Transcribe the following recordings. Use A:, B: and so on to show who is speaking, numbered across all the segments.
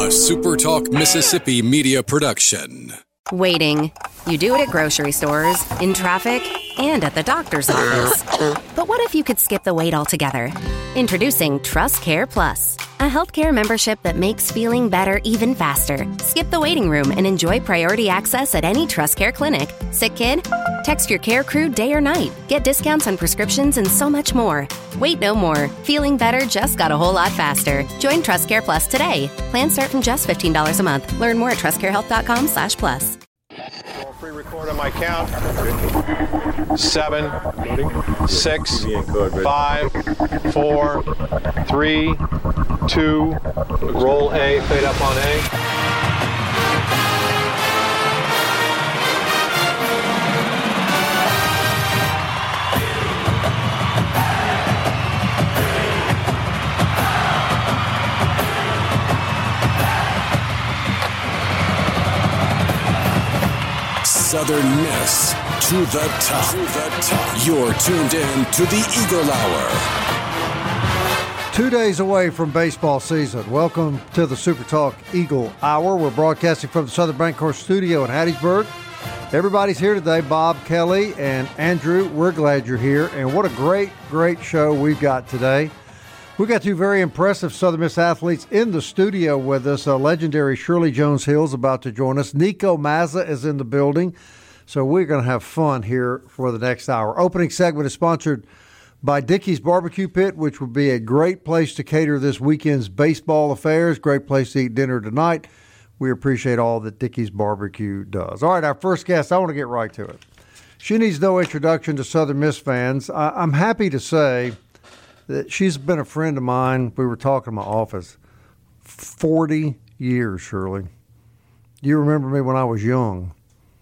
A: SuperTalk Mississippi media production.
B: Waiting. You do it at grocery stores, in traffic, and at the doctor's office. But what if you could skip the wait altogether? Introducing TrustCare Plus, a healthcare membership that makes feeling better even faster. Skip the waiting room and enjoy priority access at any TrustCare clinic. Sick kid? Text your care crew day or night. Get discounts on prescriptions and so much more. Wait no more. Feeling better just got a whole lot faster. Join TrustCare Plus today. Plans start from just $15 a month. Learn more at trustcarehealth.com/plus.
C: Free record on my count. 7, 6, 5, 4, 3, 2. Roll A. Fade up on A.
A: Southern Miss to the top. You're tuned in to the Eagle Hour.
D: 2 days away from baseball season. Welcome to the SuperTalk Eagle Hour. We're broadcasting from the Southern Bancorp studio in Hattiesburg. Everybody's here today. Bob, Kelly, and Andrew. We're glad you're here. And what a great show we've got today. We've got two very impressive Southern Miss athletes in the studio with us. Legendary Shirley Jones-Hill is about to join us. Nico Mazza is in the building. So we're going to have fun here for the next hour. Opening segment is sponsored by Dickey's Barbecue Pit, which would be a great place to cater this weekend's baseball affairs. Great place to eat dinner tonight. We appreciate all that Dickey's Barbecue does. All right, our first guest, I want to get right to it. She needs no introduction to Southern Miss fans. I'm happy to say that she's been a friend of mine. We were talking in my office. 40 years, Shirley. You remember me when I was young.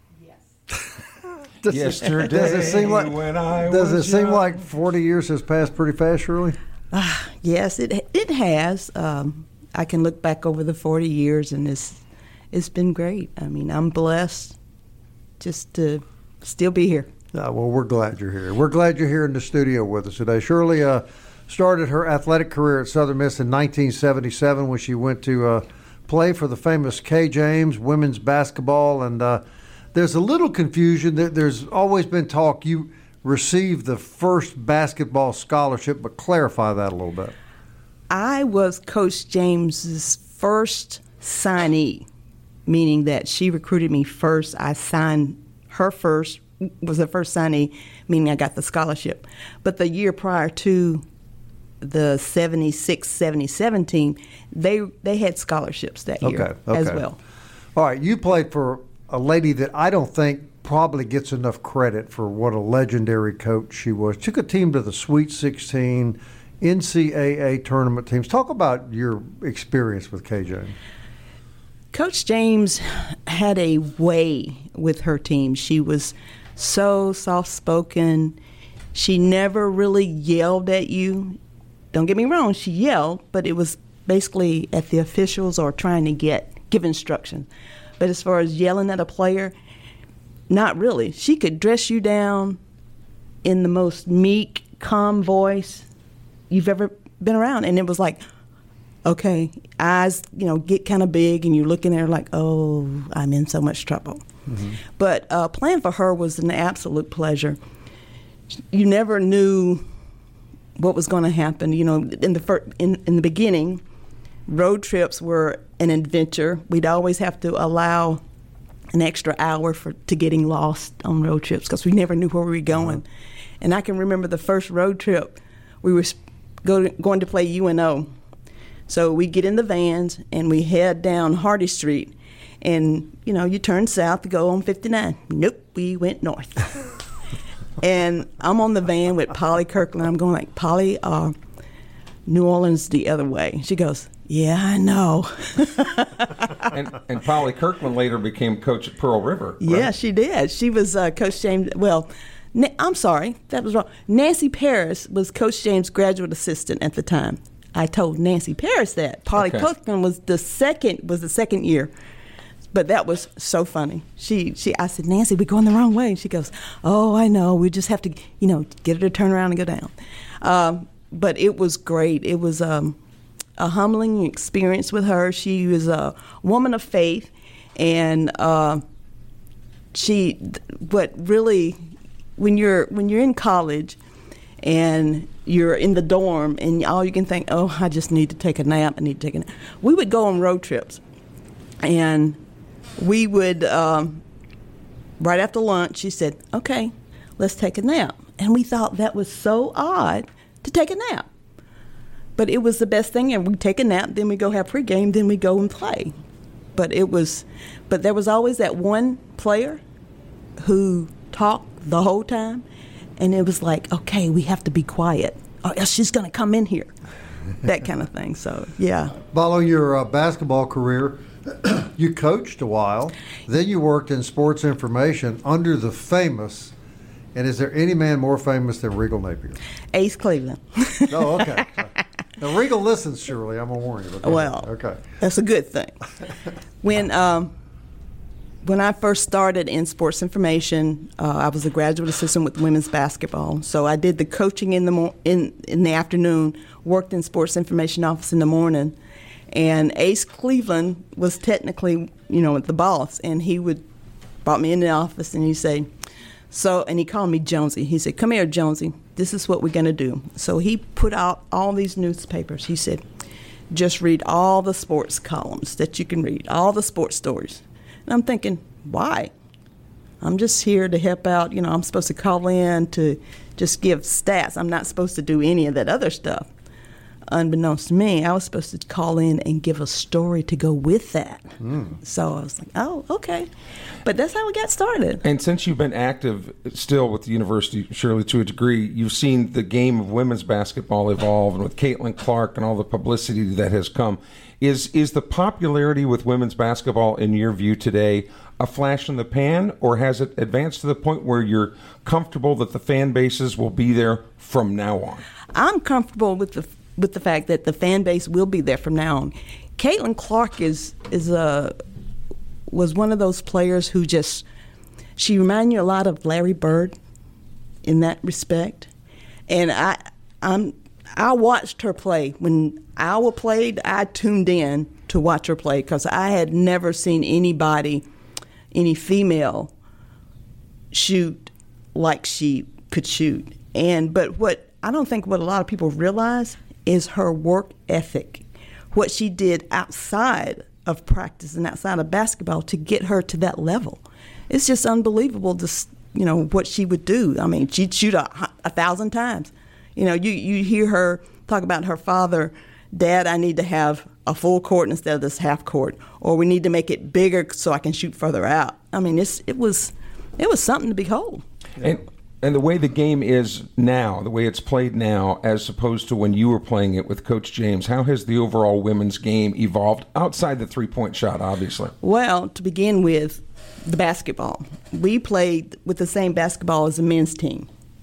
E: Yesterday,
D: does it seem like
E: when I
D: does
E: was
D: it seem
E: young.
D: like 40 years has passed pretty fast, Shirley?
F: Yes, it has. I can look back over the 40 years, and it's been great. I mean, I'm blessed just to still be here.
D: Well, we're glad you're here. We're glad you're here in the studio with us today. Shirley started her athletic career at Southern Miss in 1977 when she went to play for the famous Kay James women's basketball. And there's a little confusion. There's always been talk you received the first basketball scholarship, but clarify that a little bit.
F: I was Coach James's first signee, meaning that she recruited me first. I signed her first, was the first signee, meaning I got the scholarship. But the year prior to the 76-77 team, they had scholarships that year as well.
D: All right, you played for a lady that I don't think probably gets enough credit for what a legendary coach she was. Took a team to the Sweet 16, NCAA tournament teams. Talk about your experience with KJ.
F: Coach James had a way with her team. She was so soft-spoken. She never really yelled at you. Don't get me wrong, she yelled, but it was basically at the officials or trying to give instruction. But as far as yelling at a player, not really. She could dress you down in the most meek, calm voice you've ever been around. And it was like, okay, eyes, get kind of big, and you're looking at her like, oh, I'm in so much trouble. Mm-hmm. But playing for her was an absolute pleasure. You never knew what was going to happen. In the beginning, road trips were an adventure. We'd always have to allow an extra hour to getting lost on road trips because we never knew where we were going. Uh-huh. And I can remember the first road trip, we were going to play UNO. So we get in the vans and we head down Hardy Street, and you turn south to go on 59. Nope, we went north. And I'm on the van with Polly Kirkland. I'm going like, Polly, New Orleans the other way. She goes, yeah, I know.
E: and Polly Kirkland later became coach at Pearl River. Right?
F: Yeah, she did. She was Coach James. Well, I'm sorry, that was wrong. Nancy Paris was Coach James' graduate assistant at the time. I told Nancy Paris that. Polly Kirkland was the second year. But that was so funny. I said, Nancy, we're going the wrong way. And she goes, oh, I know. We just have to, get her to turn around and go down. But it was great. It was a humbling experience with her. She was a woman of faith, and when you're in college and you're in the dorm and all you can think, oh, I just need to take a nap. I need to take a nap. We would go on road trips, and we would right after lunch. She said, "Okay, let's take a nap," and we thought that was so odd to take a nap. But it was the best thing, and we take a nap, then we go have pregame, then we go and play. But there was always that one player who talked the whole time, and it was like, okay, we have to be quiet, or else she's going to come in here, that kind of thing. So, yeah.
D: Following your basketball career, you coached a while, then you worked in sports information under the famous, and is there any man more famous than Regal Napier?
F: Ace Cleveland.
D: Oh, okay. Now, Regal listens, surely. I'm going to warn you.
F: Well,
D: okay.
F: That's a good thing. When I first started in sports information, I was a graduate assistant with women's basketball. So I did the coaching in the afternoon, worked in sports information office in the morning. And Ace Cleveland was technically, the boss. And he brought me in the office and he'd say, and he called me Jonesy. He said, "Come here, Jonesy. This is what we're going to do." So he put out all these newspapers. He said, "Just read all the sports columns that you can read, all the sports stories." And I'm thinking, why? I'm just here to help out. I'm supposed to call in to just give stats. I'm not supposed to do any of that other stuff. Unbeknownst to me, I was supposed to call in and give a story to go with that. So I was like, oh, okay. But that's how we got started.
E: And since you've been active still with the university, surely to a degree, you've seen the game of women's basketball evolve, and with Caitlin Clark and all the publicity that has come. Is the popularity with women's basketball, in your view today, a flash in the pan, or has it advanced to the point where you're comfortable that the fan bases will be there from now on? I'm
F: comfortable with the fact that the fan base will be there from now on. Caitlin Clark was one of those players who she reminded you a lot of Larry Bird in that respect. And I watched her play. When Iowa played, I tuned in to watch her play because I had never seen any female shoot like she could shoot. But what I don't think what a lot of people realize is her work ethic, what she did outside of practice and outside of basketball to get her to that level. It's just unbelievable, what she would do. I mean, she'd shoot 1,000 times. You hear her talk about her father, "Dad, I need to have a full court instead of this half court," or "We need to make it bigger so I can shoot further out." I mean, it was something to behold.
E: And the way the game is now, the way it's played now, as opposed to when you were playing it with Coach James, how has the overall women's game evolved outside the three-point shot, obviously?
F: Well, to begin with, the basketball. We played with the same basketball as the men's team.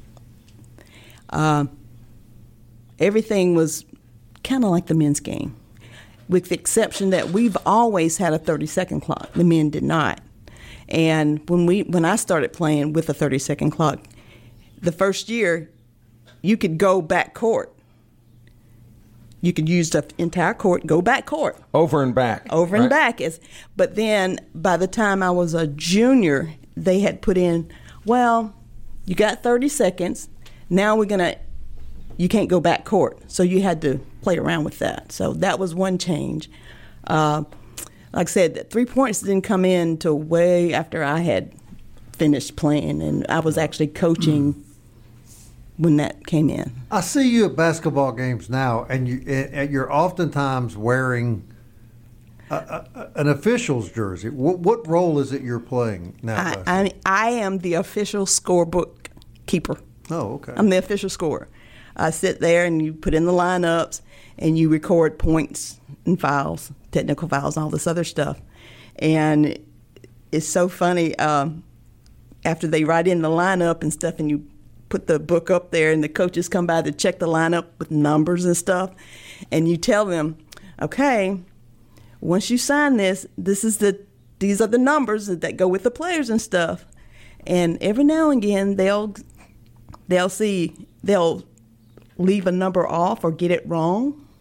F: Everything was kind of like the men's game, with the exception that we've always had a 30-second clock. The men did not. And when I started playing with a 30-second clock, the first year, you could go back court. You could use the entire court, go back court.
E: Over and back.
F: Over and back. But then by the time I was a junior, they had put in, well, you got 30 seconds. Now you can't go back court. So you had to play around with that. So that was one change. Like I said, 3 points didn't come in till way after I had finished playing, and I was actually coaching when that came in.
D: I see you at basketball games now, and you're oftentimes wearing an official's jersey. What role is it you're playing now?
F: I am the official scorebook keeper.
D: Oh, okay.
F: I'm the official scorer. I sit there and you put in the lineups and you record points and fouls, technical fouls, all this other stuff. And it's so funny, after they write in the lineup and stuff and you put the book up there and the coaches come by to check the lineup with numbers and stuff, and you tell them, okay, once you sign this, these are the numbers that go with the players and stuff. And every now and again they'll leave a number off or get it wrong,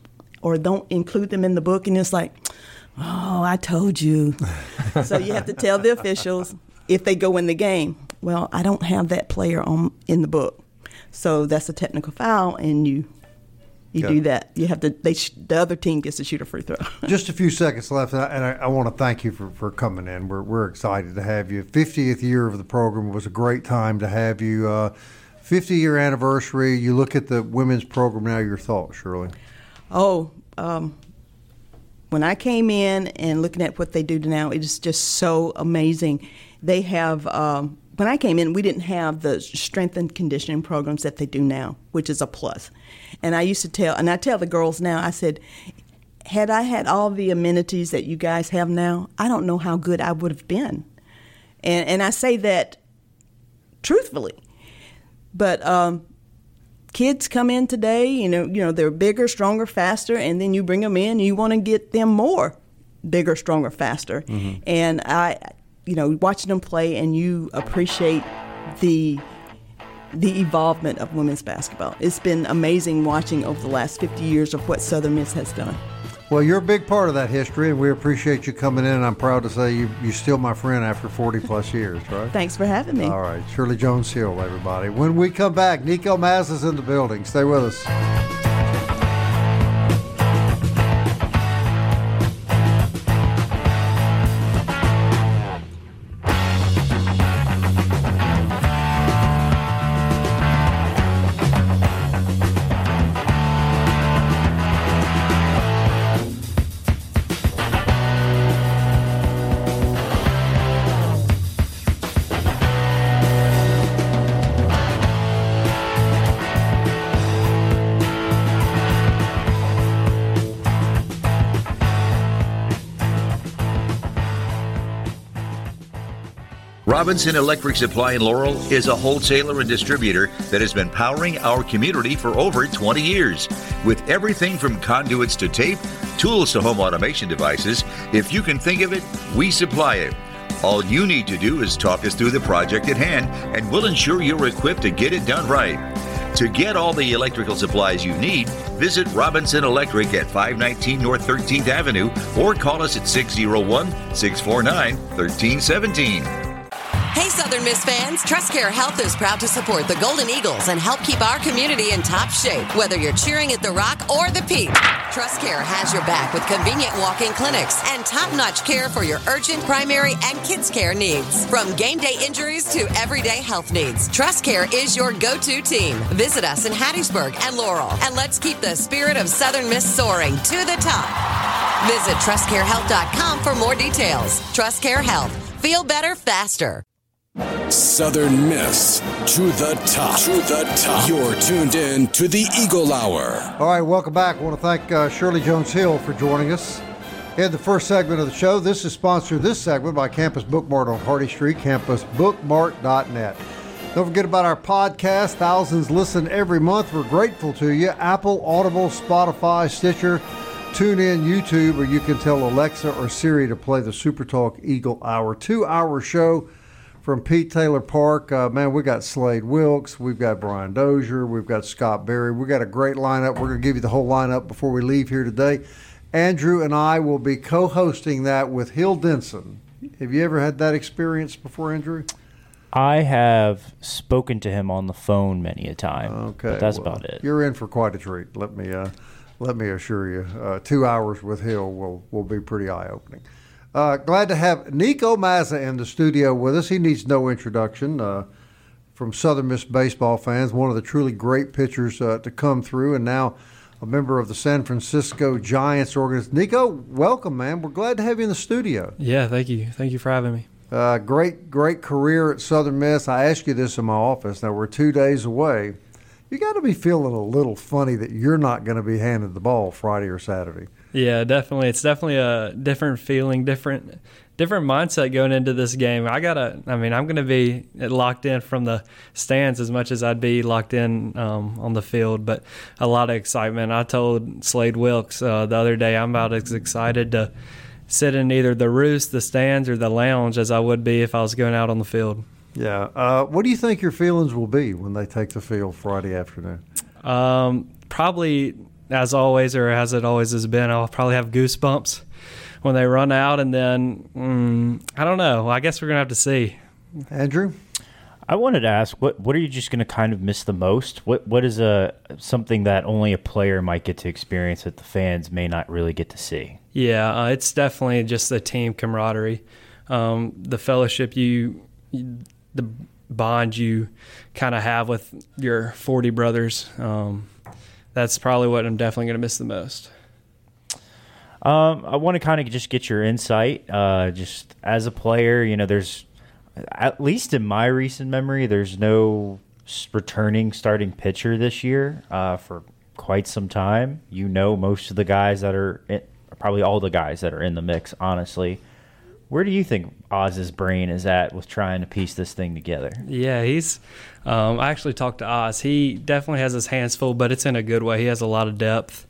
F: or don't include them in the book, and it's like, oh, I told you. So you have to tell the officials if they go in the game, well, I don't have that player in the book. So that's a technical foul, and you do that. You have to. The other team gets to shoot a free throw.
D: Just a few seconds left, and I want to thank you for coming in. We're excited to have you. 50th year of the program was a great time to have you. 50-year anniversary. You look at the women's program now. Your thoughts, Shirley?
F: Oh, when I came in and looking at what they do now, it is just so amazing. They have. When I came in, we didn't have the strength and conditioning programs that they do now, which is a plus. And I tell the girls now, I said, had I had all the amenities that you guys have now, I don't know how good I would have been. And I say that truthfully. But kids come in today, you know, they're bigger, stronger, faster, and then you bring them in and you want to get them more bigger, stronger, faster. Mm-hmm. And watching them play, and you appreciate the evolvement of women's basketball. It's been amazing watching over the last 50 years of what Southern Miss has done.
D: Well, you're a big part of that history, and we appreciate you coming in, and I'm proud to say you're still my friend after 40-plus years, right?
F: Thanks for having me.
D: All right. Shirley Jones-Hill, everybody. When we come back, Nico Mazza's in the building. Stay with us.
G: Robinson Electric Supply in Laurel is a wholesaler and distributor that has been powering our community for over 20 years. With everything from conduits to tape, tools to home automation devices, if you can think of it, we supply it. All you need to do is talk us through the project at hand, and we'll ensure you're equipped to get it done right. To get all the electrical supplies you need, visit Robinson Electric at 519 North 13th Avenue or call us at 601-649-1317.
H: Hey, Southern Miss fans, TrustCare Health is proud to support the Golden Eagles and help keep our community in top shape, whether you're cheering at the Rock or the Peak. TrustCare has your back with convenient walk-in clinics and top-notch care for your urgent, primary, and kids' care needs. From game day injuries to everyday health needs, TrustCare is your go-to team. Visit us in Hattiesburg and Laurel, and let's keep the spirit of Southern Miss soaring to the top. Visit TrustCareHealth.com for more details. TrustCare Health. Feel better faster.
A: Southern Miss to the top. To the top. You're tuned in to the Eagle Hour.
D: All right, welcome back. I want to thank Shirley Jones-Hill for joining us. In the first segment of the show, this is sponsored this segment by Campus Bookmart on Hardy Street, campusbookmart.net. Don't forget about our podcast. Thousands listen every month. We're grateful to you. Apple, Audible, Spotify, Stitcher, TuneIn, YouTube, or you can tell Alexa or Siri to play the Super Talk Eagle Hour. 2-hour show from Pete Taylor Park. Man, we got Slade Wilkes, we've got Brian Dozier, we've got Scott Berry. We've got a great lineup. We're going to give you the whole lineup before we leave here today. Andrew and I will be co-hosting that with Hill Denson. Have you ever had that experience before, Andrew?
I: I have spoken to him on the phone many a time.
D: Okay,
I: but that's about it.
D: You're in for quite a treat. Let me assure you. 2 hours with Hill will be pretty eye-opening. Glad to have Nico Mazza in the studio with us. He needs no introduction from Southern Miss baseball fans, one of the truly great pitchers to come through, and now a member of the San Francisco Giants organization. Nico, welcome, man. We're glad to have you in the studio.
J: Yeah, thank you. Thank you for having me.
D: Great career at Southern Miss. I asked you this in my office. Now, we're 2 days away. You got to be feeling a little funny that you're not going to be handed the ball Friday or Saturday.
J: Yeah, definitely. It's definitely a different feeling, different mindset going into this game. I'm going to be locked in from the stands as much as I'd be locked in on the field, but a lot of excitement. I told Slade Wilkes the other day I'm about as excited to sit in either the roost, the stands, or the lounge as I would be if I was going out on the field.
D: Yeah. What do you think your feelings will be when they take the field Friday afternoon?
J: Probably as always, or as it always has been, I'll probably have goosebumps when they run out, and then I don't know. I guess we're gonna have to see.
D: Andrew,
I: I wanted to ask, what are you just going to kind of miss the most? What is something that only a player might get to experience that the fans may not really get to see?
J: Yeah, it's definitely just the team camaraderie, the fellowship, the bond you kind of have with your 40 brothers. That's probably what I'm definitely going to miss the most.
I: I want to kind of just get your insight. Just as a player, there's, at least in my recent memory, there's no returning starting pitcher this year for quite some time. Most of the guys that are probably all the guys that are in the mix, honestly. Where do you think Oz's brain is at with trying to piece this thing together?
J: Yeah, he's I actually talked to Oz. He definitely has his hands full, but it's in a good way. He has a lot of depth.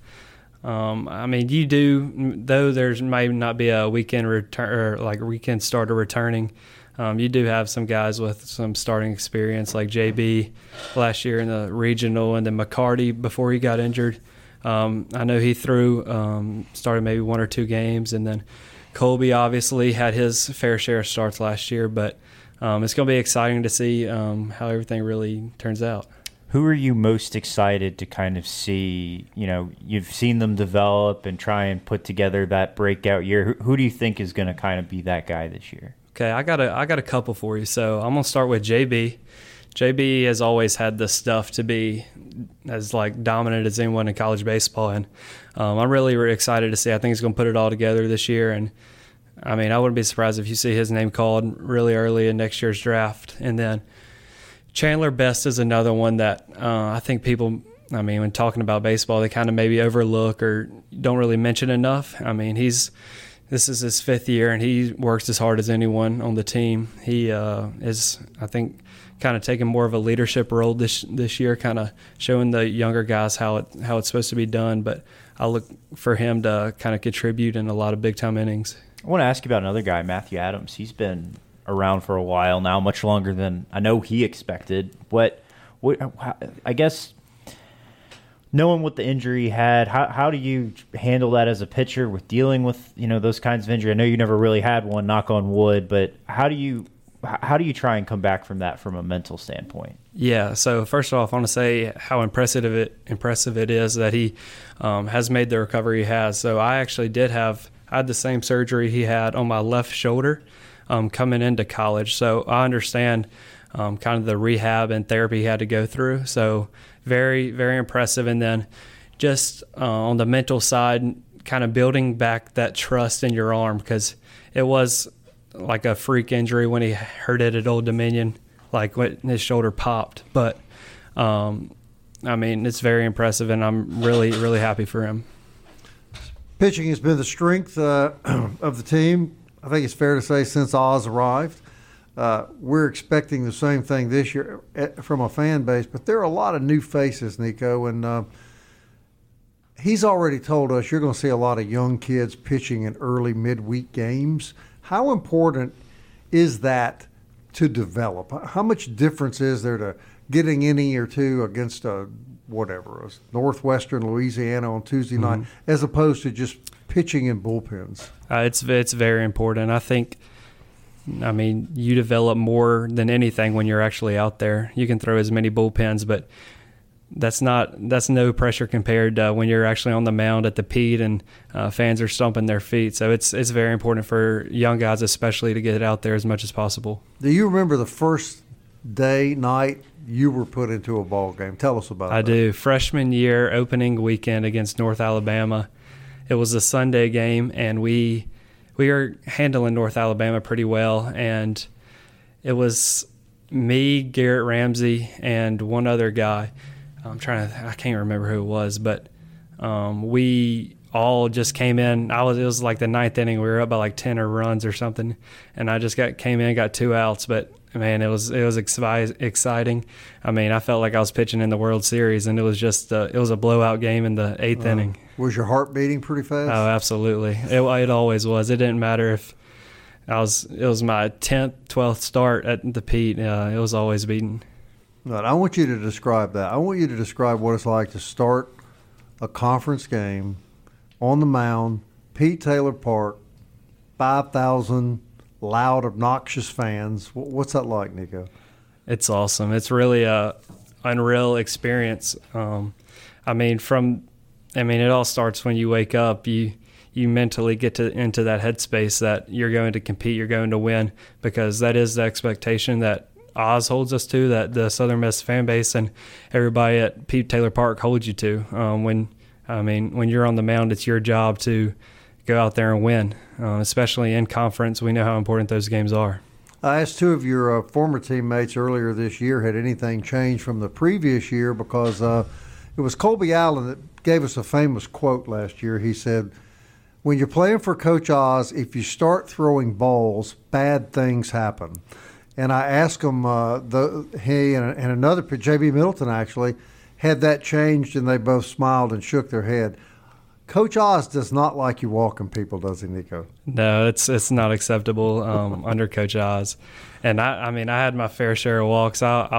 J: You do, though there may not be a weekend return or like a weekend starter returning. You do have some guys with some starting experience, like JB last year in the regional, and then McCarty before he got injured. I know he started maybe 1 or 2 games, and then Colby obviously had his fair share of starts last year. But it's going to be exciting to see how everything really turns out.
I: Who are you most excited to kind of see? You've seen them develop and try and put together that breakout year. Who do you think is going to kind of be that guy this year?
J: Okay, I got a couple for you. So I'm gonna start with JB. JB has always had the stuff to be as like dominant as anyone in college baseball, and I'm really, really excited to see. I think he's gonna put it all together this year, and I wouldn't be surprised if you see his name called really early in next year's draft. And then Chandler Best is another one that I think people, when talking about baseball, they kind of maybe overlook or don't really mention enough. This is his 5th year, and he works as hard as anyone on the team. He is, I think, kind of taking more of a leadership role this year, kind of showing the younger guys how it's supposed to be done. But I look for him to kind of contribute in a lot of big-time innings.
I: I want to ask you about another guy, Matthew Adams. He's been around for a while now, much longer than I know he expected. I guess, knowing what the injury he had, how do you handle that as a pitcher with dealing with those kinds of injury? I know you never really had one, knock on wood, but how do you try and come back from that from a mental standpoint? Yeah,
J: so first off, I want to say how impressive it is that he has made the recovery he has. So I actually I had the same surgery he had on my left shoulder coming into college. So I understand kind of the rehab and therapy he had to go through. So very, very impressive. And then just on the mental side, kind of building back that trust in your arm, because it was like a freak injury when he hurt it at Old Dominion, like when his shoulder popped. But, it's very impressive, and I'm really, really happy for him.
D: Pitching has been the strength of the team, I think it's fair to say, since Oz arrived. We're expecting the same thing this year from a fan base, but there are a lot of new faces, Nico, and he's already told us you're going to see a lot of young kids pitching in early midweek games. How important is that to develop? How much difference is there to getting inning or two against a Northwestern Louisiana on Tuesday night, as opposed to just pitching in bullpens?
J: It's very important. I think, you develop more than anything when you're actually out there. You can throw as many bullpens, but that's no pressure compared to when you're actually on the mound at the Pete and fans are stomping their feet. So it's very important for young guys especially to get out there as much as possible.
D: Do you remember the first night you were put into a ball game? Tell us about that.
J: I do. Freshman year, opening weekend against North Alabama. It was a Sunday game, and we were handling North Alabama pretty well, and it was me, Garrett Ramsey, and one other guy. I can't remember who it was, but we all just came in. It was like the 9th inning. We were up by like 10 runs or something, and I just came in, got 2 outs, but man, it was exciting. I felt like I was pitching in the World Series, and it was just it was a blowout game in the 8th inning.
D: Was your heart beating pretty fast?
J: Oh, absolutely. It always was. It didn't matter if it was my 10th, 12th start at the Pete. It was always beating.
D: Right, I want you to describe that. I want you to describe what it's like to start a conference game on the mound, Pete Taylor Park, 5,000 loud, obnoxious fans. What's that like, Nico?
J: It's awesome. It's really a unreal experience. It all starts when you wake up. You mentally get into that headspace that you're going to compete, you're going to win, because that is the expectation that Oz holds us to, that the Southern Miss fan base and everybody at Pete Taylor Park holds you to. When you're on the mound, it's your job to go out there and win, especially in conference. We know how important those games are.
D: I asked two of your former teammates earlier this year, had anything changed from the previous year, because it was Colby Allen that gave us a famous quote last year. He said, "When you're playing for Coach Oz, if you start throwing balls, bad things happen." And I asked him, he and another, J.B. Middleton actually, had that changed, and they both smiled and shook their head. Coach Oz does not like you walking people, does he, Nico?
J: No, it's not acceptable under Coach Oz. And I had my fair share of walks.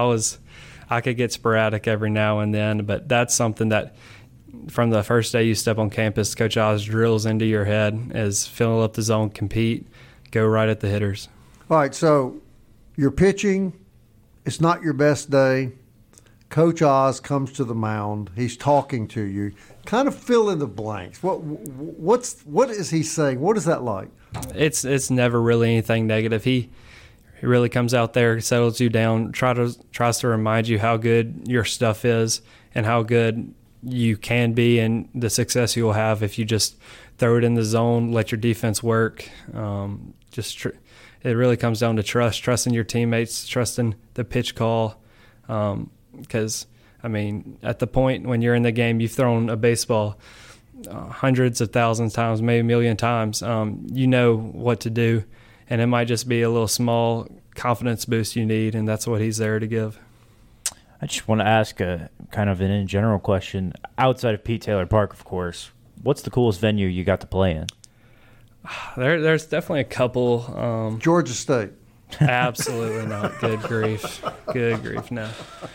J: I could get sporadic every now and then, but that's something that from the first day you step on campus, Coach Oz drills into your head is fill up the zone, compete, go right at the hitters.
D: All right, so you're pitching. It's not your best day. Coach Oz comes to the mound. He's talking to you. Kind of fill in the blanks. What is he saying? What is that like?
J: It's never really anything negative. He really comes out there, settles you down, tries to remind you how good your stuff is and how good you can be and the success you'll have if you just throw it in the zone, let your defense work. It really comes down to trusting your teammates, trusting the pitch call. Because, at the point when you're in the game, you've thrown a baseball hundreds of thousands of times, maybe a million times. You know what to do, and it might just be a little small confidence boost you need, and that's what he's there to give.
I: I just want to ask a kind of an in general question. Outside of Pete Taylor Park, of course, what's the coolest venue you got to play in?
J: There's definitely a couple.
D: Georgia State.
J: Absolutely not. Good grief, no.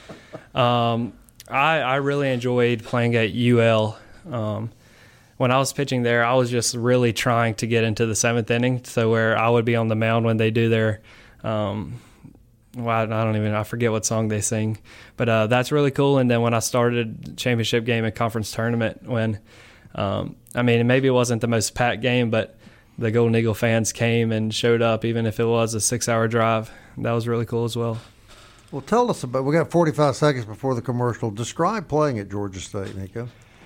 J: I really enjoyed playing at UL. When I was pitching there, I was just really trying to get into the seventh inning, so where I would be on the mound when they do their I forget what song they sing, but that's really cool. And then when I started championship game and conference tournament, when maybe it wasn't the most packed game, but the Golden Eagle fans came and showed up, even if it was a 6-hour drive. That was really cool as well.
D: Well, tell us about. We got 45 seconds before the commercial. Describe playing at Georgia State, Nico.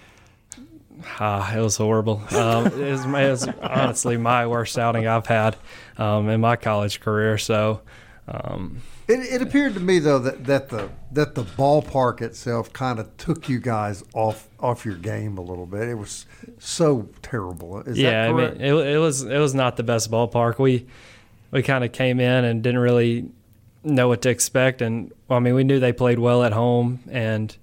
J: It was horrible. It was honestly my worst outing I've had in my college career. So.
D: It appeared to me though that the ballpark itself kind of took you guys off your game a little bit. It was so terrible. Is that correct?
J: it was not the best ballpark. We kind of came in and didn't really know what to expect, and we knew they played well at home, and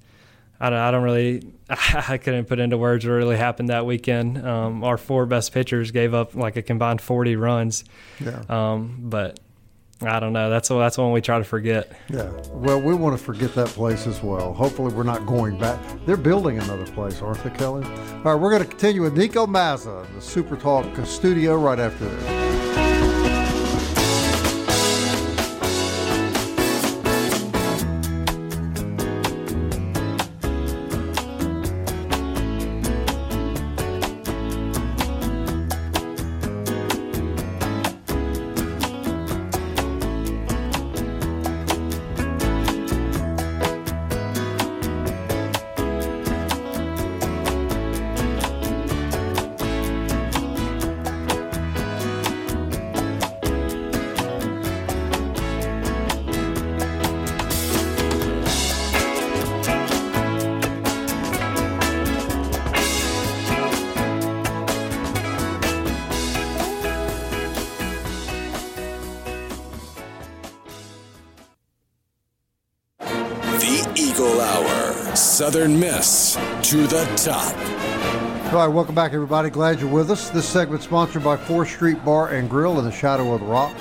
J: I couldn't put into words what really happened that weekend. Our 4 best pitchers gave up like a combined 40 runs.
D: Yeah.
J: But I don't know. That's one we try to forget.
D: Yeah. Well, we want to forget that place as well. Hopefully we're not going back. They're building another place, aren't they, Kelly? All right, we're going to continue with Nico Mazza in the Super Talk studio right after this.
A: Southern Miss to the top.
D: All right, welcome back, everybody. Glad you're with us. This segment sponsored by 4th Street Bar and Grill in the shadow of the Rock.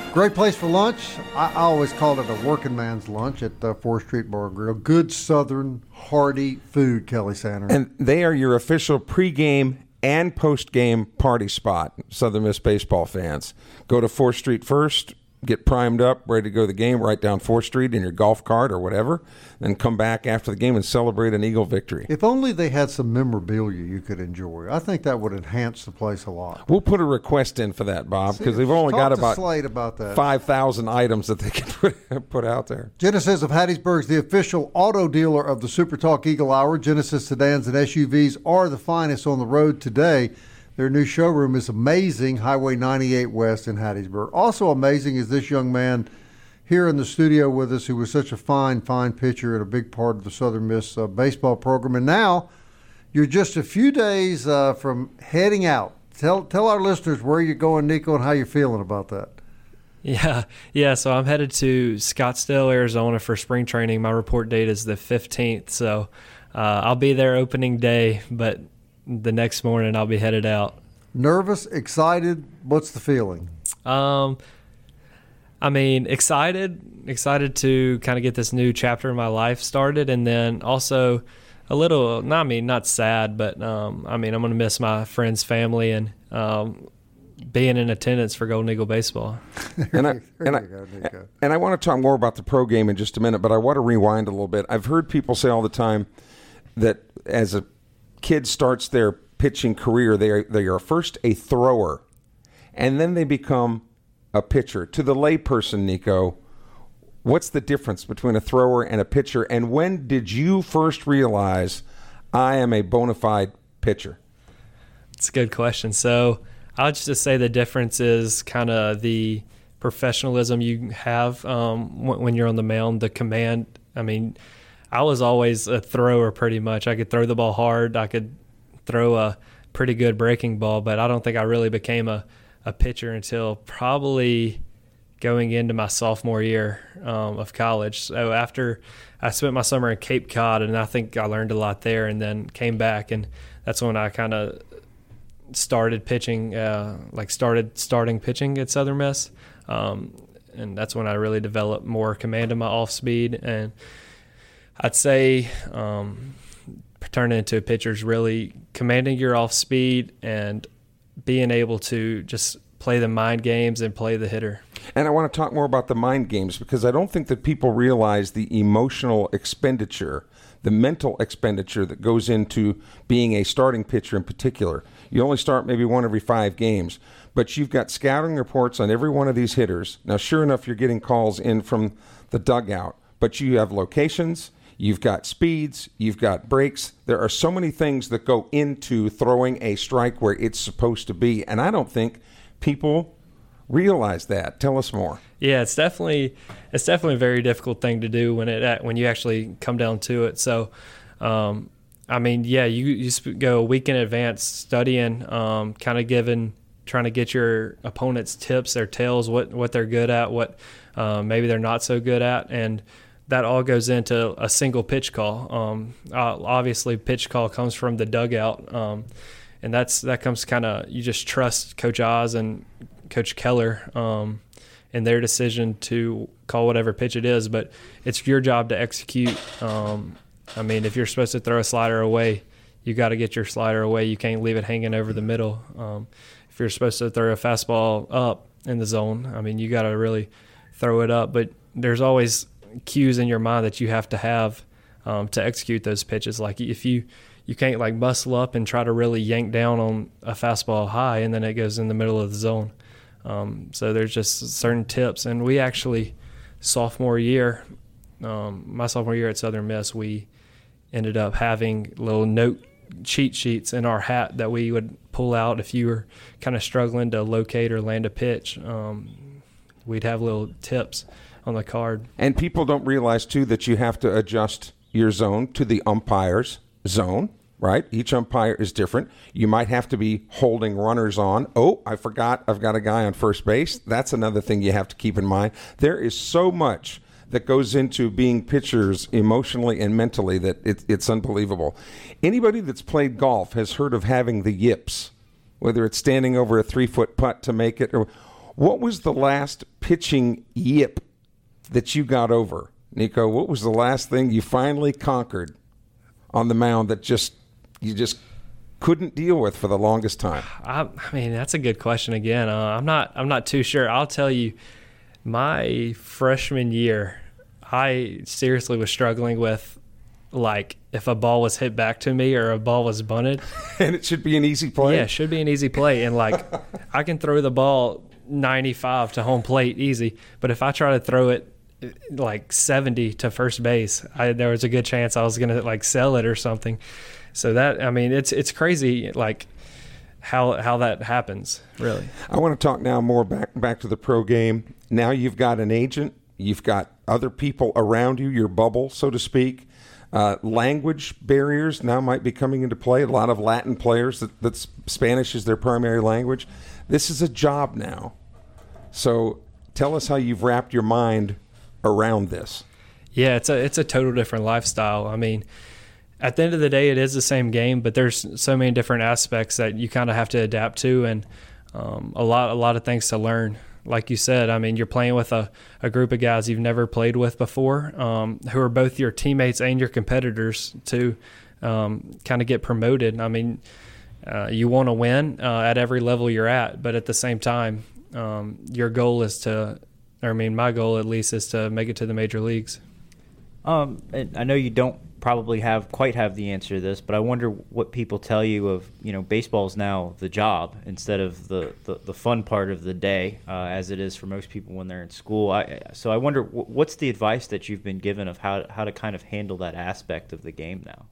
D: Great place for lunch. I always called it a working man's lunch at the 4th Street Bar and Grill. Good Southern, hearty food, Kelly Sanders.
E: And they are your official pregame and postgame party spot, Southern Miss baseball fans. Go to 4th Street first, get primed up, ready to go to the game, right down 4th Street in your golf cart or whatever, then come back after the game and celebrate an Eagle victory.
D: If only they had some memorabilia you could enjoy. I think that would enhance the place a lot.
E: We'll put a request in for that, Bob, because they've only got about
D: Slade about that.
E: 5,000 items that they can put out there.
D: Genesis of Hattiesburg is the official auto dealer of the Super Talk Eagle Hour. Genesis sedans and SUVs are the finest on the road today. Their new showroom is amazing, Highway 98 West in Hattiesburg. Also amazing is this young man here in the studio with us who was such a fine pitcher and a big part of the Southern Miss baseball program. And now you're just a few days from heading out. Tell our listeners where you're going, Nico, and how you're feeling about that.
J: Yeah. So I'm headed to Scottsdale, Arizona for spring training. My report date is the 15th. So I'll be there opening day, but the next morning I'll be headed out.
D: Nervous, excited? What's the feeling?
J: Excited to kind of get this new chapter in my life started, and then also a little, not sad, but I'm going to miss my friends, family, and being in attendance for Golden Eagle baseball.
E: And I want to talk more about the pro game in just a minute, but I want to rewind a little bit. I've heard people say all the time that as a kid starts their pitching career, they are first a thrower, and then they become a pitcher. To the layperson, Nico, what's the difference between a thrower and a pitcher, and when did you first realize I am a bona fide pitcher?
J: It's a good question. So I'll just say the difference is kind of the professionalism you have when you're on the mound, the command. I was always a thrower pretty much. I could throw the ball hard. I could throw a pretty good breaking ball, but I don't think I really became a pitcher until probably going into my sophomore year of college. So after I spent my summer in Cape Cod, and I think I learned a lot there, and then came back, and that's when I kind of started pitching, starting pitching at Southern Miss. And that's when I really developed more command of my off speed, and I'd say turning into a pitcher is really commanding your off speed and being able to just play the mind games and play the hitter.
E: And I want to talk more about the mind games, because I don't think that people realize the emotional expenditure, the mental expenditure that goes into being a starting pitcher in particular. You only start maybe one every 5 games, but you've got scouting reports on every one of these hitters. Now, sure enough, you're getting calls in from the dugout, but you have locations, you've got speeds, you've got breaks. There are so many things that go into throwing a strike where it's supposed to be, and I don't think people realize that. Tell us more.
J: Yeah, it's definitely a very difficult thing to do when you actually come down to it. So, you go a week in advance studying, kind of trying to get your opponent's tips, their tails, what they're good at, what maybe they're not so good at, and that all goes into a single pitch call. Obviously, pitch call comes from the dugout, and that comes kind of, you just trust Coach Oz and Coach Keller in their decision to call whatever pitch it is, but it's your job to execute. If you're supposed to throw a slider away, you got to get your slider away. You can't leave it hanging over the middle. If you're supposed to throw a fastball up in the zone, you got to really throw it up, but there's always cues in your mind that you have to execute those pitches. Like if you can't muscle up and try to really yank down on a fastball high and then it goes in the middle of the zone. So there's just certain tips. And we actually, my sophomore year at Southern Miss, we ended up having little note cheat sheets in our hat that we would pull out if you were kind of struggling to locate or land a pitch. We'd have little tips on the card.
E: And people don't realize, too, that you have to adjust your zone to the umpire's zone, right? Each umpire is different. You might have to be holding runners on. Oh, I forgot, I've got a guy on first base. That's another thing you have to keep in mind. There is so much that goes into being pitchers emotionally and mentally that it's unbelievable. Anybody that's played golf has heard of having the yips, whether it's standing over a 3-foot putt to make it or What was the last pitching yip that you got over, Nico? What was the last thing you finally conquered on the mound that you just couldn't deal with for the longest time?
J: I mean, that's a good question again. I'm not too sure. I'll tell you, my freshman year, I seriously was struggling with, like, if a ball was hit back to me or a ball was bunted.
E: And it should be an easy play?
J: Yeah, it should be an easy play. And, like, I can throw the ball 95 to home plate easy, but if I try to throw it like 70 to first base, there was a good chance I was going to, like, sell it or something. So that, I mean, it's crazy, like, how that happens, really.
E: I want to talk now more back to the pro game. Now you've got an agent. You've got other people around you, your bubble, so to speak. Language barriers now might be coming into play. A lot of Latin players that Spanish is their primary language. This is a job now. So tell us how you've wrapped your mind around this.
J: Yeah, it's a total different lifestyle. I mean, at the end of the day, it is the same game, but there's so many different aspects that you kind of have to adapt to, and a lot of things to learn. Like you said, I mean, you're playing with a group of guys you've never played with before, who are both your teammates and your competitors to kind of get promoted. I mean, you want to win at every level you're at, but at the same time, your goal is my goal at least is to make it to the major leagues.
I: And I know you don't probably quite have the answer to this, but I wonder what people tell you of, baseball's now the job instead of the fun part of the day, as it is for most people when they're in school. So I wonder what's the advice that you've been given of how to kind of handle that aspect of the game now?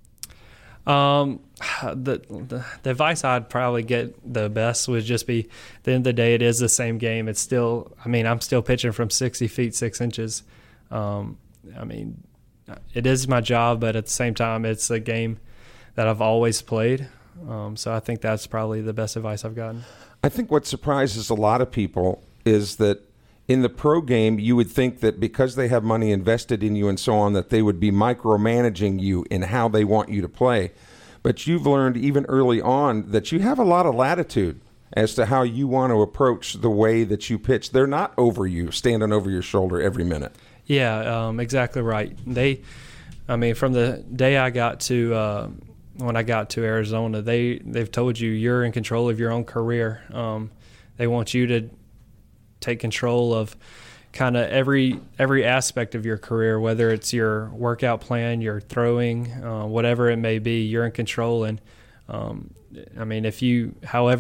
J: The advice I'd probably get the best would just be, at the end of the day, it is the same game. It's still, I mean, I'm still pitching from 60 feet, 6 inches. I mean, it is my job, but at the same time, it's a game that I've always played. So I think that's probably the best advice I've gotten.
E: I think what surprises a lot of people is that in the pro game, you would think that because they have money invested in you and so on, that they would be micromanaging you in how they want you to play. But you've learned even early on that you have a lot of latitude as to how you want to approach the way that you pitch. They're not over you, standing over your shoulder every minute.
J: Yeah, exactly right. From the day I got to when I got to Arizona, they've told you you're in control of your own career. They want you to take control of kind of every aspect of your career, whether it's your workout plan, your throwing, whatever it may be. You're in control, and if you're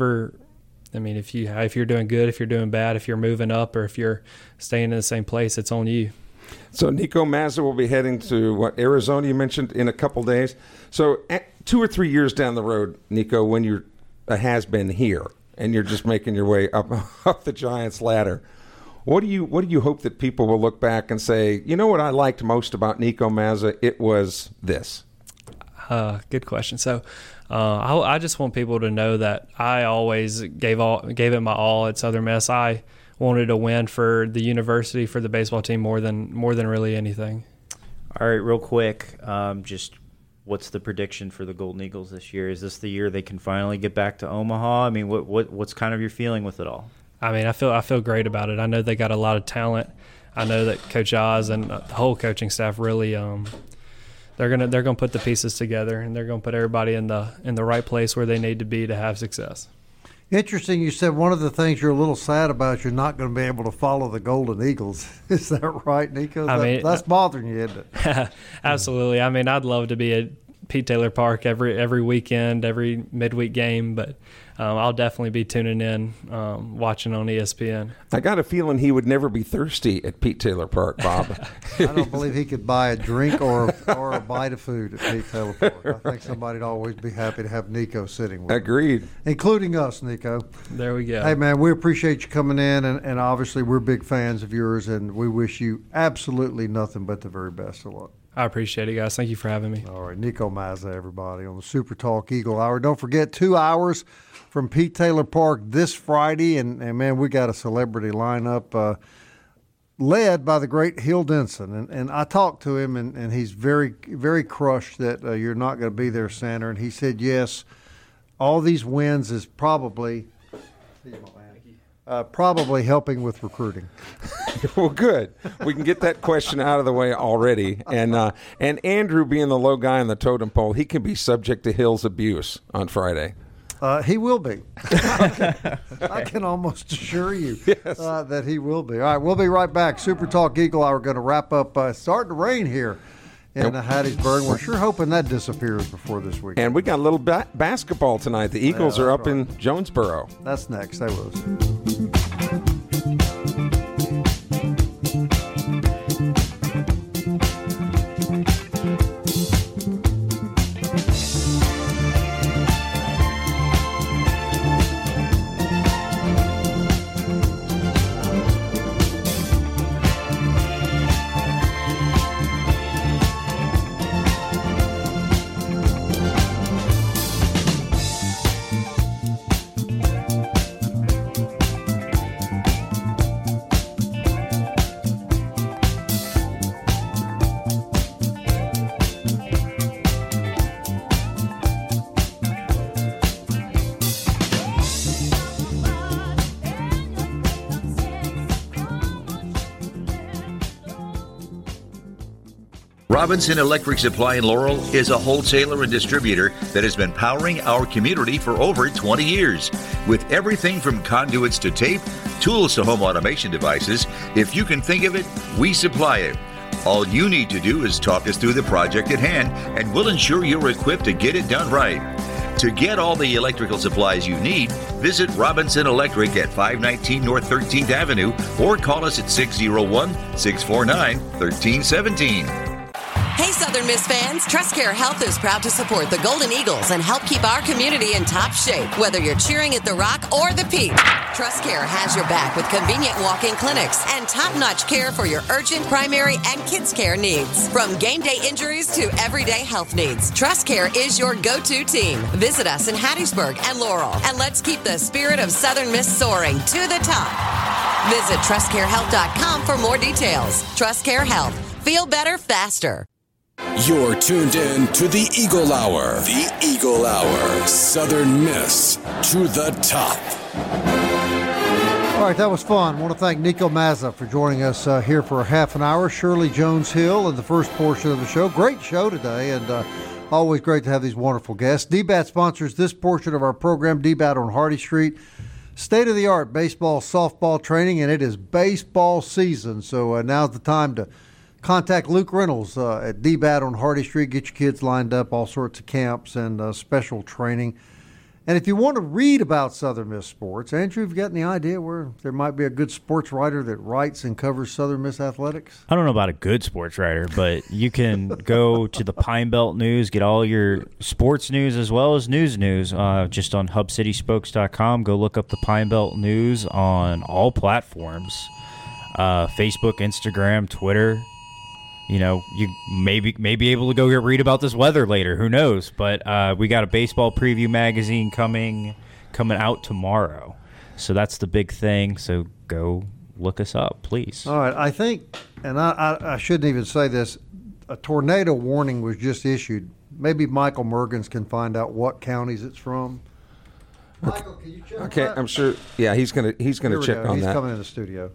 J: doing good, if you're doing bad, if you're moving up, or if you're staying in the same place, it's on you.
E: So Nico Mazza will be heading to Arizona, you mentioned, in a couple days. So 2 or 3 years down the road, Nico, when you're a has-been here and you're just making your way up the Giants ladder, what do you hope that people will look back and say, you know what I liked most about Nico Mazza? It was this.
J: Good question. So I just want people to know that I always gave it my all at Southern Miss. I wanted to win for the university, for the baseball team more than really anything.
I: All right, real quick, just what's the prediction for the Golden Eagles this year? Is this the year they can finally get back to Omaha? I mean, what's kind of your feeling with it all?
J: I mean, I feel great about it. I know they got a lot of talent. I know that Coach Oz and the whole coaching staff really they're gonna put the pieces together, and they're gonna put everybody in the right place where they need to be to have success.
D: Interesting. You said one of the things you're a little sad about, you're not going to be able to follow the Golden Eagles. Is that right, Nico? That's bothering you, isn't it?
J: Absolutely. I mean, I'd love to be at Pete Taylor Park every weekend, every midweek game, but I'll definitely be tuning in, watching on ESPN.
E: I got a feeling he would never be thirsty at Pete Taylor Park, Bob.
D: I don't believe he could buy a drink or a bite of food at Pete Taylor Park. Right. I think somebody'd always be happy to have Nico sitting with
E: Agreed.
D: him. Including us, Nico.
J: There we go.
D: Hey, man, we appreciate you coming in, and obviously we're big fans of yours, and we wish you absolutely nothing but the very best of luck.
J: I appreciate it, guys. Thank you for having me.
D: All right, Nico Mazza, everybody, on the Super Talk Eagle Hour. Don't forget, 2 hours from Pete Taylor Park this Friday, and man, we got a celebrity lineup led by the great Hill Denson. And I talked to him, and he's very, very crushed that you're not going to be there, Sander. And he said, yes, all these wins is probably Probably helping with recruiting.
E: Well, good. We can get that question out of the way already. And Andrew, being the low guy on the totem pole, he can be subject to Hill's abuse on Friday.
D: He will be. I can almost assure you that he will be. All right, we'll be right back. Super Talk Eagle Hour going to wrap up. Starting to rain here in Hattiesburg. We're sure hoping that disappears before this week.
E: And we got a little basketball tonight. The Eagles are up in Jonesboro.
D: That's next. Stay with us.
G: Robinson Electric Supply in Laurel is a wholesaler and distributor that has been powering our community for over 20 years. With everything from conduits to tape, tools to home automation devices, if you can think of it, we supply it. All you need to do is talk us through the project at hand, and we'll ensure you're equipped to get it done right. To get all the electrical supplies you need, visit Robinson Electric at 519 North 13th Avenue or call us at 601-649-1317.
H: Hey, Southern Miss fans, TrustCare Health is proud to support the Golden Eagles and help keep our community in top shape, whether you're cheering at the Rock or the Peak. TrustCare has your back with convenient walk-in clinics and top-notch care for your urgent, primary, and kids' care needs. From game day injuries to everyday health needs, TrustCare is your go-to team. Visit us in Hattiesburg and Laurel, and let's keep the spirit of Southern Miss soaring to the top. Visit TrustCareHealth.com for more details. TrustCare Health. Feel better faster.
A: You're tuned in to the Eagle Hour. The Eagle Hour. Southern Miss to the top.
D: All right, that was fun. I want to thank Nico Mazza for joining us here for a half an hour. Shirley Jones-Hill in the first portion of the show. Great show today, and always great to have these wonderful guests. DBAT sponsors this portion of our program, DBAT on Hardy Street. State-of-the-art baseball, softball training, and it is baseball season, so now's the time to contact Luke Reynolds at DBAT on Hardy Street. Get your kids lined up, all sorts of camps and special training. And if you want to read about Southern Miss sports, Andrew, have you got any idea where there might be a good sports writer that writes and covers Southern Miss athletics?
I: I don't know about a good sports writer, but you can go to the Pine Belt News, get all your sports news as well as news. Just on HubCitySpokes.com. Go look up the Pine Belt News on all platforms, Facebook, Instagram, Twitter. You know, you may be able to go read about this weather later. Who knows? But we got a baseball preview magazine coming out tomorrow. So that's the big thing. So go look us up, please.
D: All right. I think, and I shouldn't even say this, a tornado warning was just issued. Maybe Michael Mergens can find out what counties it's from. Michael, can you check
E: Okay,
D: that?
E: I'm sure. Yeah, he's gonna check on that.
D: He's coming in the studio.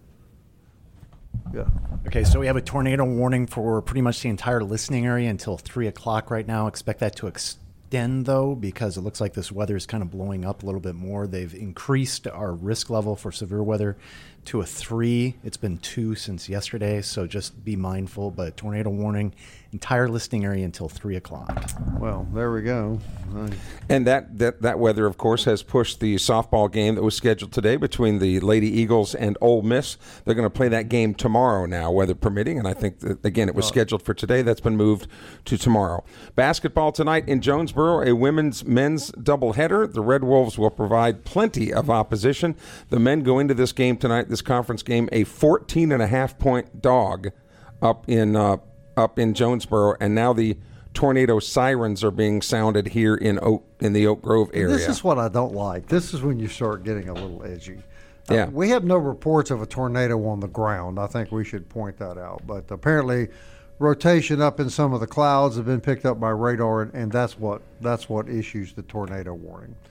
D: Yeah.
K: Okay, so we have a tornado warning for pretty much the entire listening area until 3 o'clock right now. Expect that to extend, though, because it looks like this weather is kind of blowing up a little bit more. They've increased our risk level for severe weather to a 3. It's been 2 since yesterday, so just be mindful. But tornado warning, entire listening area until 3 o'clock.
D: Well, there we go.
E: And that weather, of course, has pushed the softball game that was scheduled today between the Lady Eagles and Ole Miss. They're going to play that game tomorrow now, weather permitting, and I think, that, again, it was scheduled for today. That's been moved to tomorrow. Basketball tonight in Jonesboro, a women's-men's doubleheader. The Red Wolves will provide plenty of opposition. The men go into this game tonight, this conference game, a 14.5-point dog up in Jonesboro, and now the tornado sirens are being sounded here in the Oak Grove area.
D: This is what I don't like. This is when you start getting a little edgy.
E: Yeah.
D: We have no reports of a tornado on the ground. I think we should point that out. But apparently rotation up in some of the clouds have been picked up by radar, and that's what issues the tornado warning.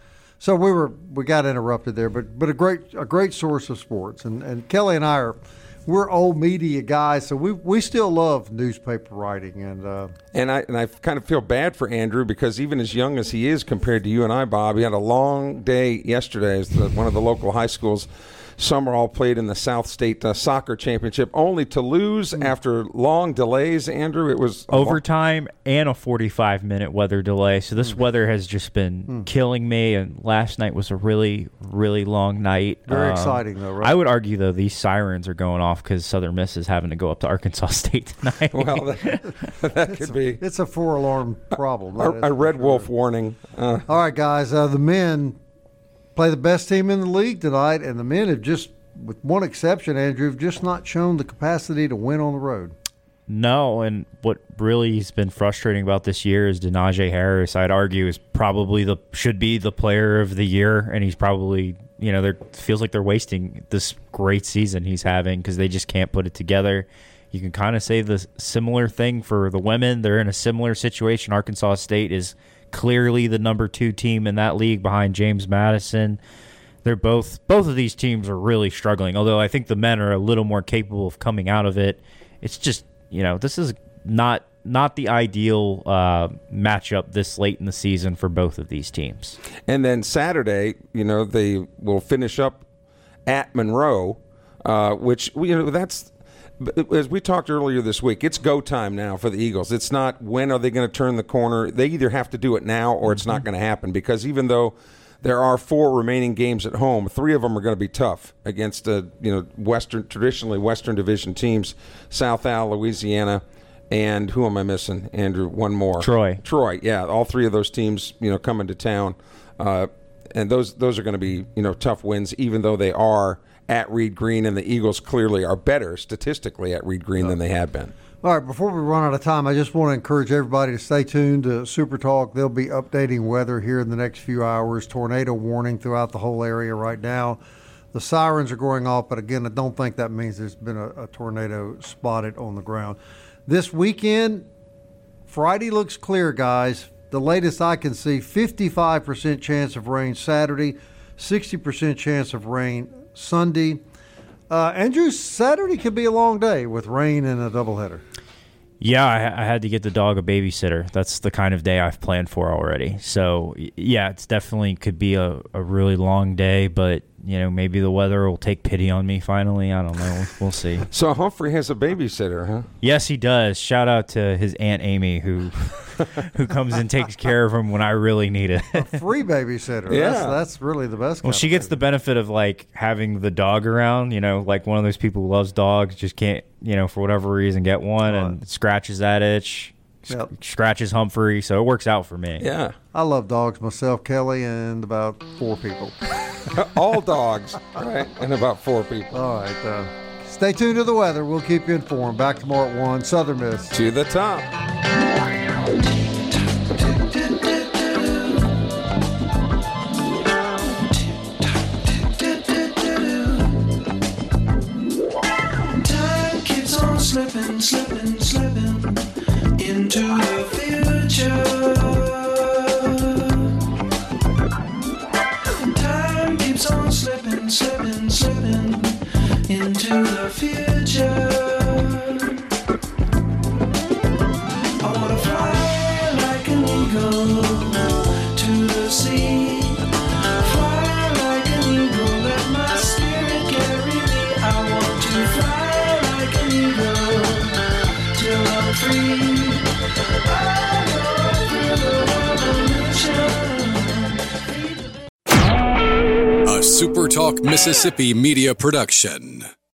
D: So we got interrupted there, but a great source of sports. And Kelly and I we're old media guys, so we still love newspaper writing. And
E: I kind of feel bad for Andrew because even as young as he is compared to you and I, Bob, he had a long day yesterday as one of the local high schools. Summerall played in the South State Soccer Championship, only to lose after long delays, Andrew. It was
I: overtime and a 45-minute weather delay. So this weather has just been killing me, and last night was a really, really long night.
D: Very exciting, though, right?
I: I would argue, though, these sirens are going off because Southern Miss is having to go up to Arkansas State tonight.
E: Well, that could be.
D: It's a 4-alarm problem.
E: A red wolf warning.
D: All right, guys, the men play the best team in the league tonight, and the men have just, with one exception, Andrew, have just not shown the capacity to win on the road.
I: No, and what really has been frustrating about this year is Denaje Harris, I'd argue, is probably should be the player of the year, and he's probably, feels like they're wasting this great season he's having because they just can't put it together. You can kind of say the similar thing for the women. They're in a similar situation. Arkansas State is clearly the number 2 team in that league behind James Madison. They're both of these teams are really struggling, although I think the men are a little more capable of coming out of it. It's just, this is not the ideal matchup this late in the season for both of these teams.
E: And then Saturday, they will finish up at Monroe, which, that's, as we talked earlier this week, it's go time now for the Eagles. It's not when are they going to turn the corner. They either have to do it now or it's not going to happen, because even though there are 4 remaining games at home, 3 of them are going to be tough against traditionally Western Division teams, South Al, Louisiana, and who am I missing, Andrew? One more.
I: Troy,
E: yeah. All 3 of those teams, coming to town. And those are going to be, tough wins, even though they are at Reed Green, and the Eagles clearly are better statistically at Reed Green than they have been.
D: All right, before we run out of time, I just want to encourage everybody to stay tuned to Super Talk. They'll be updating weather here in the next few hours. Tornado warning throughout the whole area right now. The sirens are going off, but again, I don't think that means there's been a tornado spotted on the ground. This weekend, Friday looks clear, guys. The latest I can see, 55% chance of rain Saturday, 60% chance of rain Sunday. Andrew, Saturday could be a long day with rain and a doubleheader.
I: Yeah, I had to get the dog a babysitter. That's the kind of day I've planned for already. So, yeah, it's definitely could be a really long day, but, maybe the weather will take pity on me finally. I don't know. We'll see.
E: So Humphrey has a babysitter, huh?
I: Yes, he does. Shout out to his Aunt Amy, who comes and takes care of him when I really need it.
D: A free babysitter. Yeah. That's really the best.
I: Well, she gets the benefit of, having the dog around, like one of those people who loves dogs, just can't, for whatever reason, get one and scratches that itch. Yep. Scratches Humphrey, so it works out for me.
E: Yeah.
D: I love dogs myself, Kelly, and about 4 people.
E: All dogs, right? And about 4 people.
D: All right. Stay tuned to the weather. We'll keep you informed. Back tomorrow at 1. Southern Miss.
E: To the top.
L: Time keeps on slipping, slipping, slipping into the future. Time keeps on slipping, slipping, slipping into the future. I wanna fly like an eagle to the sea. Fly like an eagle, let my spirit carry me. I want to fly like an eagle till I'm free.
A: A SuperTalk Mississippi media production.